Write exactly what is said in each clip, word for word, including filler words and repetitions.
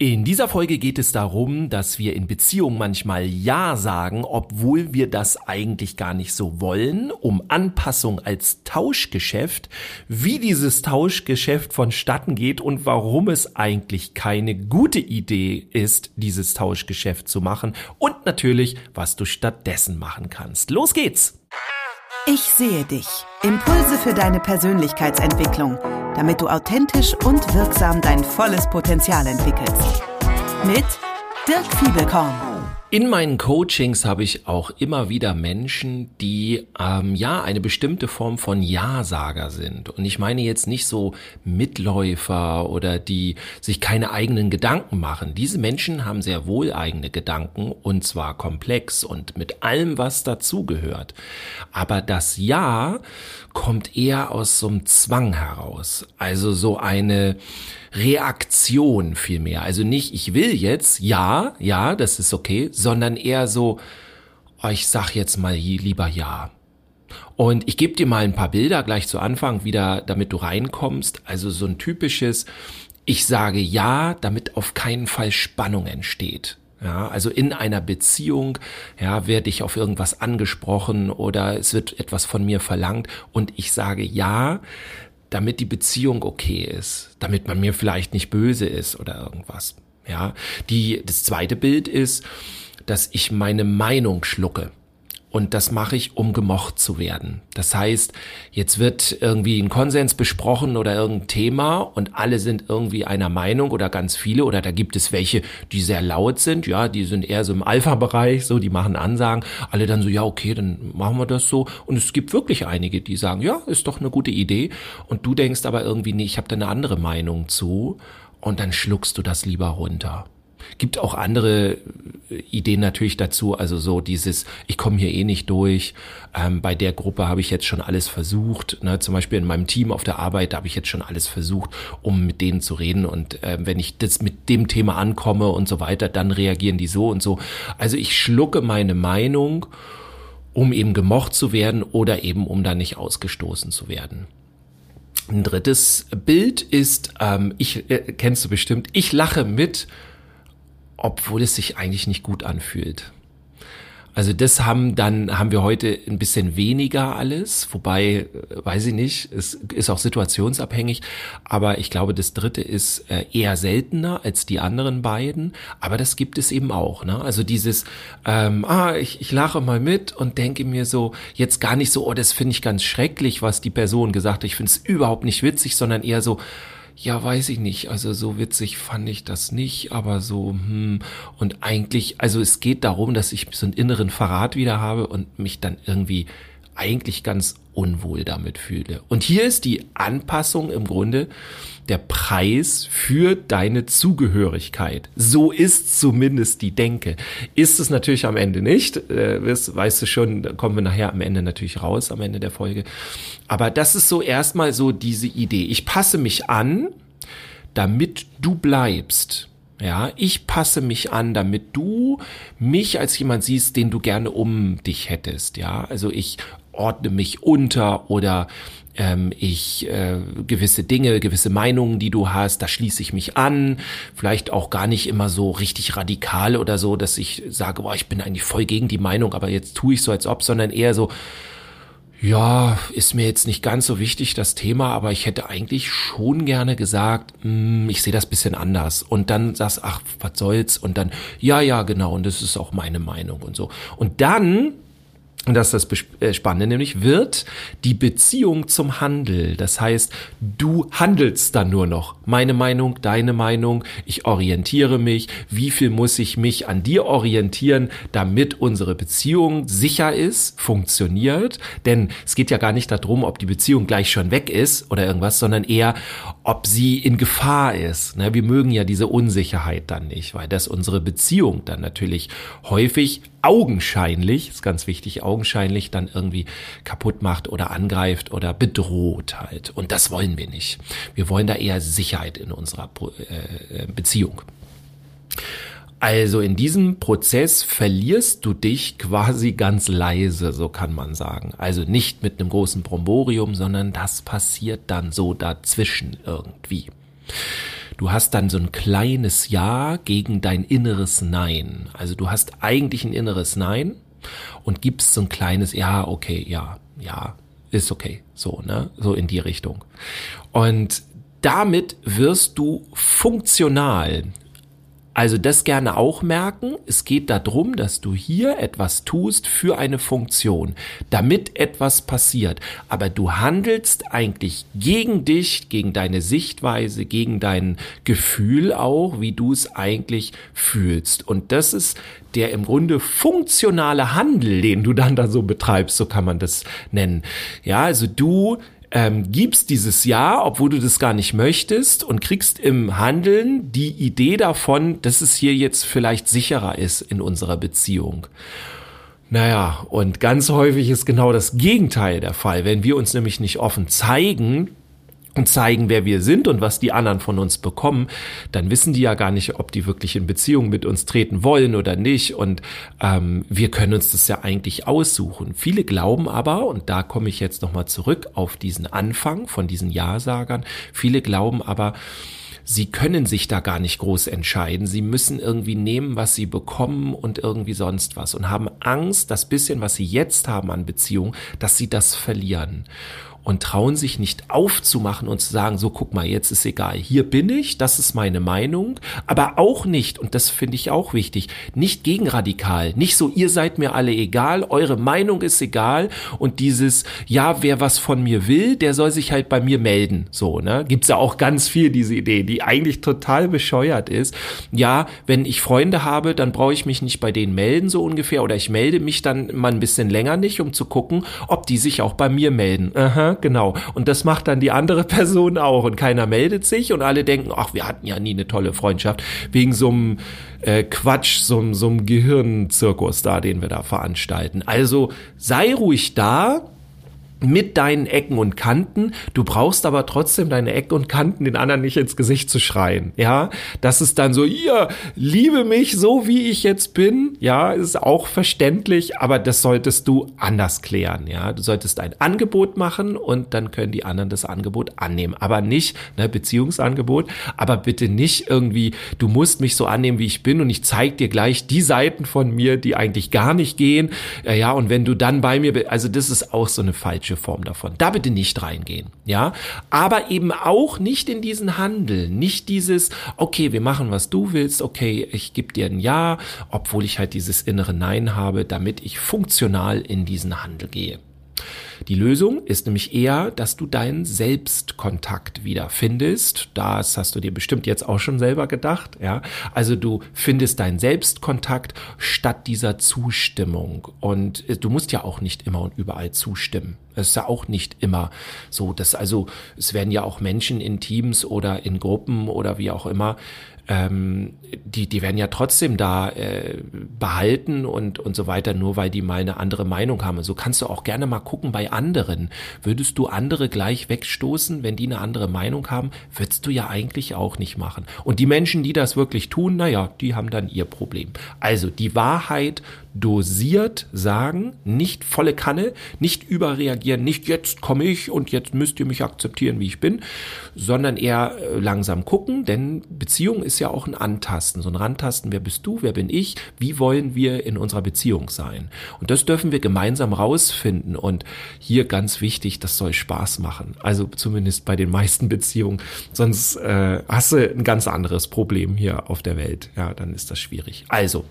In dieser Folge geht es darum, dass wir in Beziehungen manchmal Ja sagen, obwohl wir das eigentlich gar nicht so wollen, um Anpassung als Tauschgeschäft, wie dieses Tauschgeschäft vonstatten geht und warum es eigentlich keine gute Idee ist, dieses Tauschgeschäft zu machen und natürlich, was du stattdessen machen kannst. Los geht's! Ich sehe dich. Impulse für deine Persönlichkeitsentwicklung, damit du authentisch und wirksam dein volles Potenzial entwickelst. Mit Dirk Fiebelkorn. In meinen Coachings habe ich auch immer wieder Menschen, die ähm, ja eine bestimmte Form von Ja-Sager sind. Und ich meine jetzt nicht so Mitläufer oder die sich keine eigenen Gedanken machen. Diese Menschen haben sehr wohl eigene Gedanken und zwar komplex und mit allem, was dazugehört. Aber das Ja kommt eher aus so einem Zwang heraus. Also so eine Reaktion vielmehr. Also nicht, ich will jetzt, ja, ja, das ist okay, sondern eher so, oh, ich sag jetzt mal lieber ja. Und ich gebe dir mal ein paar Bilder gleich zu Anfang wieder, damit du reinkommst. Also so ein typisches, ich sage ja, damit auf keinen Fall Spannung entsteht. Ja, also in einer Beziehung, ja, werde ich auf irgendwas angesprochen oder es wird etwas von mir verlangt und ich sage ja, damit die Beziehung okay ist, damit man mir vielleicht nicht böse ist oder irgendwas. Ja, die, das zweite Bild ist, dass ich meine Meinung schlucke. Und das mache ich, um gemocht zu werden. Das heißt, jetzt wird irgendwie ein Konsens besprochen oder irgendein Thema und alle sind irgendwie einer Meinung oder ganz viele oder da gibt es welche, die sehr laut sind, ja, die sind eher so im Alpha-Bereich, so, die machen Ansagen, alle dann so, ja, okay, dann machen wir das so. Und es gibt wirklich einige, die sagen, ja, ist doch eine gute Idee. Und du denkst aber irgendwie, nee, ich habe da eine andere Meinung zu und dann schluckst du das lieber runter. Gibt auch andere Ideen natürlich dazu, also so dieses, ich komme hier eh nicht durch, ähm, bei der Gruppe habe ich jetzt schon alles versucht, ne? Zum Beispiel in meinem Team auf der Arbeit, da habe ich jetzt schon alles versucht, um mit denen zu reden und äh, wenn ich das mit dem Thema ankomme und so weiter, dann reagieren die so und so. Also ich schlucke meine Meinung, um eben gemocht zu werden oder eben um da nicht ausgestoßen zu werden. Ein drittes Bild ist, ähm, ich äh, kennst du bestimmt, ich lache mit, obwohl es sich eigentlich nicht gut anfühlt. Also das haben dann haben wir heute ein bisschen weniger alles, wobei, weiß ich nicht, es ist auch situationsabhängig, aber ich glaube, das dritte ist eher seltener als die anderen beiden, aber das gibt es eben auch, ne? Also dieses, ähm, ah, ich, ich lache mal mit und denke mir so, jetzt gar nicht so, oh, das finde ich ganz schrecklich, was die Person gesagt hat, ich finde es überhaupt nicht witzig, sondern eher so, ja, weiß ich nicht, also so witzig fand ich das nicht, aber so, hm, und eigentlich, also es geht darum, dass ich so einen inneren Verrat wieder habe und mich dann irgendwie eigentlich ganz unwohl damit fühle. Und hier ist die Anpassung im Grunde der Preis für deine Zugehörigkeit. So ist zumindest die Denke. Ist es natürlich am Ende nicht, äh, weißt, weißt du schon, da kommen wir nachher am Ende natürlich raus, am Ende der Folge. Aber das ist so erstmal so diese Idee. Ich passe mich an, damit du bleibst. Ja, ich passe mich an, damit du mich als jemand siehst, den du gerne um dich hättest. Ja, also ich ordne mich unter oder ähm, ich äh, gewisse Dinge, gewisse Meinungen, die du hast, da schließe ich mich an. Vielleicht auch gar nicht immer so richtig radikal oder so, dass ich sage, boah, ich bin eigentlich voll gegen die Meinung, aber jetzt tue ich so, als ob, sondern eher so, ja, ist mir jetzt nicht ganz so wichtig, das Thema, aber ich hätte eigentlich schon gerne gesagt, mh, ich sehe das bisschen anders. Und dann sagst, ach, was soll's? Und dann, ja, ja, genau, und das ist auch meine Meinung und so. Und dann, und das ist das Spannende, nämlich wird die Beziehung zum Handel. Das heißt, du handelst dann nur noch. Meine Meinung, deine Meinung, ich orientiere mich. Wie viel muss ich mich an dir orientieren, damit unsere Beziehung sicher ist, funktioniert? Denn es geht ja gar nicht darum, ob die Beziehung gleich schon weg ist oder irgendwas, sondern eher, ob sie in Gefahr ist. Wir mögen ja diese Unsicherheit dann nicht, weil das unsere Beziehung dann natürlich häufig augenscheinlich, ist ganz wichtig, augenscheinlich dann irgendwie kaputt macht oder angreift oder bedroht halt. Und das wollen wir nicht. Wir wollen da eher Sicherheit in unserer äh, Beziehung. Also in diesem Prozess verlierst du dich quasi ganz leise, so kann man sagen. Also nicht mit einem großen Bromborium, sondern das passiert dann so dazwischen irgendwie. du hast dann so ein kleines Ja gegen dein inneres Nein. Also du hast eigentlich ein inneres Nein und gibst so ein kleines Ja, okay, ja, ja, ist okay, so, ne, so in die Richtung. Und damit wirst du funktional. Also das gerne auch merken, es geht darum, dass du hier etwas tust für eine Funktion, damit etwas passiert. Aber du handelst eigentlich gegen dich, gegen deine Sichtweise, gegen dein Gefühl auch, wie du es eigentlich fühlst. Und das ist der im Grunde funktionale Handel, den du dann da so betreibst, so kann man das nennen. Ja, also du Ähm, gibst dieses Ja, obwohl du das gar nicht möchtest und kriegst im Handeln die Idee davon, dass es hier jetzt vielleicht sicherer ist in unserer Beziehung. Naja, und ganz häufig ist genau das Gegenteil der Fall. Wenn wir uns nämlich nicht offen zeigen und zeigen, wer wir sind und was die anderen von uns bekommen, dann wissen die ja gar nicht, ob die wirklich in Beziehung mit uns treten wollen oder nicht. Und ähm, wir können uns das ja eigentlich aussuchen. Viele glauben aber, und da komme ich jetzt nochmal zurück auf diesen Anfang von diesen Ja-Sagern, viele glauben aber, sie können sich da gar nicht groß entscheiden. Sie müssen irgendwie nehmen, was sie bekommen und irgendwie sonst was und haben Angst, das bisschen, was sie jetzt haben an Beziehung, dass sie das verlieren. Und trauen sich nicht aufzumachen und zu sagen, so guck mal, jetzt ist egal, hier bin ich, das ist meine Meinung, aber auch nicht, und das finde ich auch wichtig, nicht gegenradikal, nicht so, ihr seid mir alle egal, eure Meinung ist egal und dieses, ja, wer was von mir will, der soll sich halt bei mir melden, so, ne, gibt's ja auch ganz viel diese Idee, die eigentlich total bescheuert ist, ja, wenn ich Freunde habe, dann brauche ich mich nicht bei denen melden, so ungefähr, oder ich melde mich dann mal ein bisschen länger nicht, um zu gucken, ob die sich auch bei mir melden, aha. Genau. Und das macht dann die andere Person auch und keiner meldet sich und alle denken, ach, wir hatten ja nie eine tolle Freundschaft, wegen so einem äh, Quatsch, so, so einem Gehirnzirkus da, den wir da veranstalten. Also sei ruhig da mit deinen Ecken und Kanten, du brauchst aber trotzdem deine Ecken und Kanten den anderen nicht ins Gesicht zu schreien, ja, das ist dann so, ihr, liebe mich so, wie ich jetzt bin, ja, ist auch verständlich, aber das solltest du anders klären, ja, du solltest ein Angebot machen und dann können die anderen das Angebot annehmen, aber nicht, ne, Beziehungsangebot, aber bitte nicht irgendwie, du musst mich so annehmen, wie ich bin und ich zeig dir gleich die Seiten von mir, die eigentlich gar nicht gehen, ja, ja, und wenn du dann bei mir bist, also das ist auch so eine falsche Form davon. Da bitte nicht reingehen, ja, aber eben auch nicht in diesen Handel, nicht dieses, okay, wir machen, was du willst, okay, ich gebe dir ein Ja, obwohl ich halt dieses innere Nein habe, damit ich funktional in diesen Handel gehe. Die Lösung ist nämlich eher, dass du deinen Selbstkontakt wiederfindest. Das hast du dir bestimmt jetzt auch schon selber gedacht, ja. Also du findest deinen Selbstkontakt statt dieser Zustimmung. Und du musst ja auch nicht immer und überall zustimmen. Es ist ja auch nicht immer so, dass also, es werden ja auch Menschen in Teams oder in Gruppen oder wie auch immer, ähm, die, die werden ja trotzdem da äh, behalten und, und so weiter, nur weil die mal eine andere Meinung haben. So kannst du auch gerne mal gucken bei anderen. Würdest du andere gleich wegstoßen, wenn die eine andere Meinung haben? Würdest du ja eigentlich auch nicht machen. Und die Menschen, die das wirklich tun, naja, die haben dann ihr Problem. Also die Wahrheit dosiert sagen, nicht volle Kanne, nicht überreagieren, nicht jetzt komme ich und jetzt müsst ihr mich akzeptieren, wie ich bin, sondern eher langsam gucken, denn Beziehung ist ja auch ein Antasten, so ein Rantasten, wer bist du, wer bin ich, wie wollen wir in unserer Beziehung sein? Und das dürfen wir gemeinsam rausfinden und hier ganz wichtig, das soll Spaß machen, also zumindest bei den meisten Beziehungen, sonst äh, hast du ein ganz anderes Problem hier auf der Welt, ja, dann ist das schwierig. Also,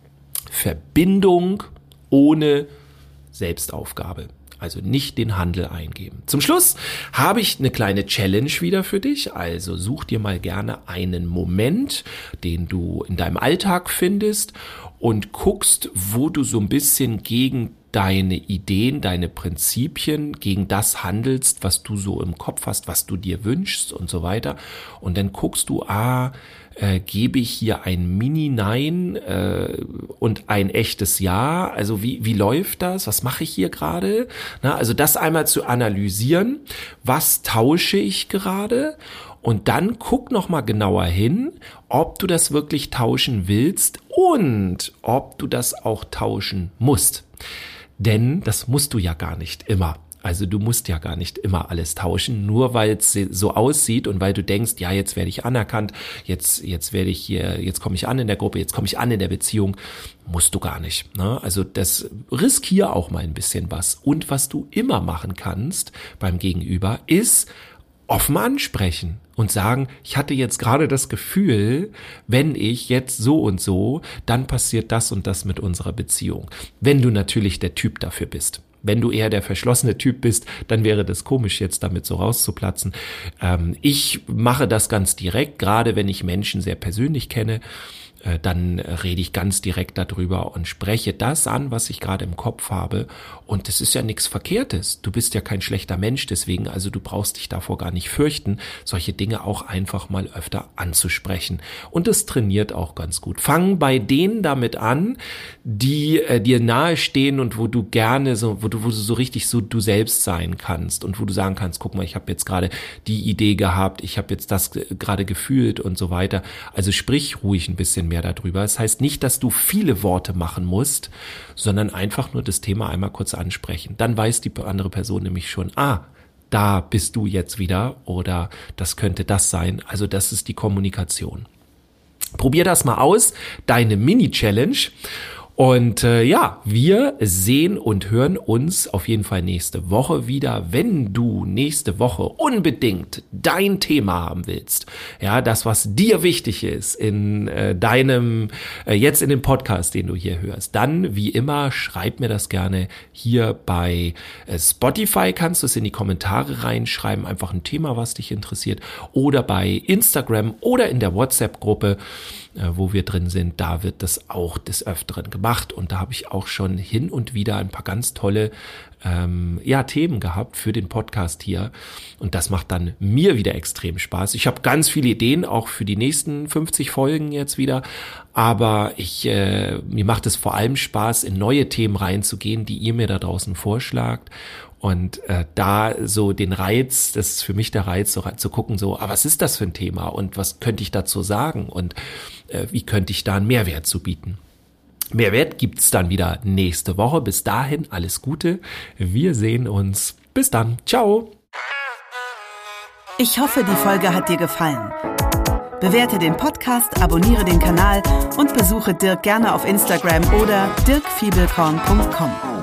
Verbindung ohne Selbstaufgabe. Also nicht den Handel eingeben. Zum Schluss habe ich eine kleine Challenge wieder für dich. Also such dir mal gerne einen Moment, den du in deinem Alltag findest und guckst, wo du so ein bisschen gegen deine Ideen, deine Prinzipien, gegen das handelst, was du so im Kopf hast, was du dir wünschst und so weiter. Und dann guckst du, ah, Äh, gebe ich hier ein Mini-Nein äh, und ein echtes Ja? Also wie wie läuft das? Was mache ich hier gerade? Na, also das einmal zu analysieren. Was tausche ich gerade? Und dann guck noch mal genauer hin, ob du das wirklich tauschen willst und ob du das auch tauschen musst. Denn das musst du ja gar nicht immer. Also du musst ja gar nicht immer alles tauschen, nur weil es so aussieht und weil du denkst, ja, jetzt werde ich anerkannt, jetzt, jetzt werde ich hier, jetzt komme ich an in der Gruppe, jetzt komme ich an in der Beziehung. Musst du gar nicht. Ne? Also das riskier auch mal ein bisschen was. Und was du immer machen kannst beim Gegenüber, ist offen ansprechen und sagen, ich hatte jetzt gerade das Gefühl, wenn ich jetzt so und so, dann passiert das und das mit unserer Beziehung. Wenn du natürlich der Typ dafür bist. Wenn du eher der verschlossene Typ bist, dann wäre das komisch, jetzt damit so rauszuplatzen. Ähm, ich mache das ganz direkt, gerade wenn ich Menschen sehr persönlich kenne. Dann rede ich ganz direkt darüber und spreche das an, was ich gerade im Kopf habe. Und das ist ja nichts Verkehrtes. Du bist ja kein schlechter Mensch deswegen, also du brauchst dich davor gar nicht fürchten, solche Dinge auch einfach mal öfter anzusprechen. Und das trainiert auch ganz gut. Fang bei denen damit an, die äh, dir nahestehen und wo du gerne so, wo du, wo du so richtig so du selbst sein kannst und wo du sagen kannst, guck mal, ich habe jetzt gerade die Idee gehabt, ich habe jetzt das g- gerade gefühlt und so weiter. Also sprich ruhig ein bisschen mehr darüber. Das heißt nicht, dass du viele Worte machen musst, sondern einfach nur das Thema einmal kurz ansprechen. Dann weiß die andere Person nämlich schon, ah, da bist du jetzt wieder oder das könnte das sein. Also das ist die Kommunikation. Probier das mal aus, deine Mini-Challenge. Und äh, ja, wir sehen und hören uns auf jeden Fall nächste Woche wieder. Wenn du nächste Woche unbedingt dein Thema haben willst, ja, das, was dir wichtig ist in äh, deinem, äh, jetzt in dem Podcast, den du hier hörst, dann wie immer, schreib mir das gerne hier bei äh, Spotify, kannst du es in die Kommentare reinschreiben, einfach ein Thema, was dich interessiert, oder bei Instagram oder in der WhatsApp-Gruppe, wo wir drin sind, da wird das auch des Öfteren gemacht und da habe ich auch schon hin und wieder ein paar ganz tolle ähm, ja, Themen gehabt für den Podcast hier und das macht dann mir wieder extrem Spaß. Ich habe ganz viele Ideen auch für die nächsten fünfzig Folgen jetzt wieder, aber ich äh, mir macht es vor allem Spaß, in neue Themen reinzugehen, die ihr mir da draußen vorschlagt. Und äh, da so den Reiz, das ist für mich der Reiz, so zu gucken, so, ah, was ist das für ein Thema und was könnte ich dazu sagen und äh, wie könnte ich da einen Mehrwert zu bieten? Mehrwert gibt's dann wieder nächste Woche. Bis dahin alles Gute. Wir sehen uns. Bis dann. Ciao. Ich hoffe, die Folge hat dir gefallen. Bewerte den Podcast, abonniere den Kanal und besuche Dirk gerne auf Instagram oder dirk fiebelkorn punkt com.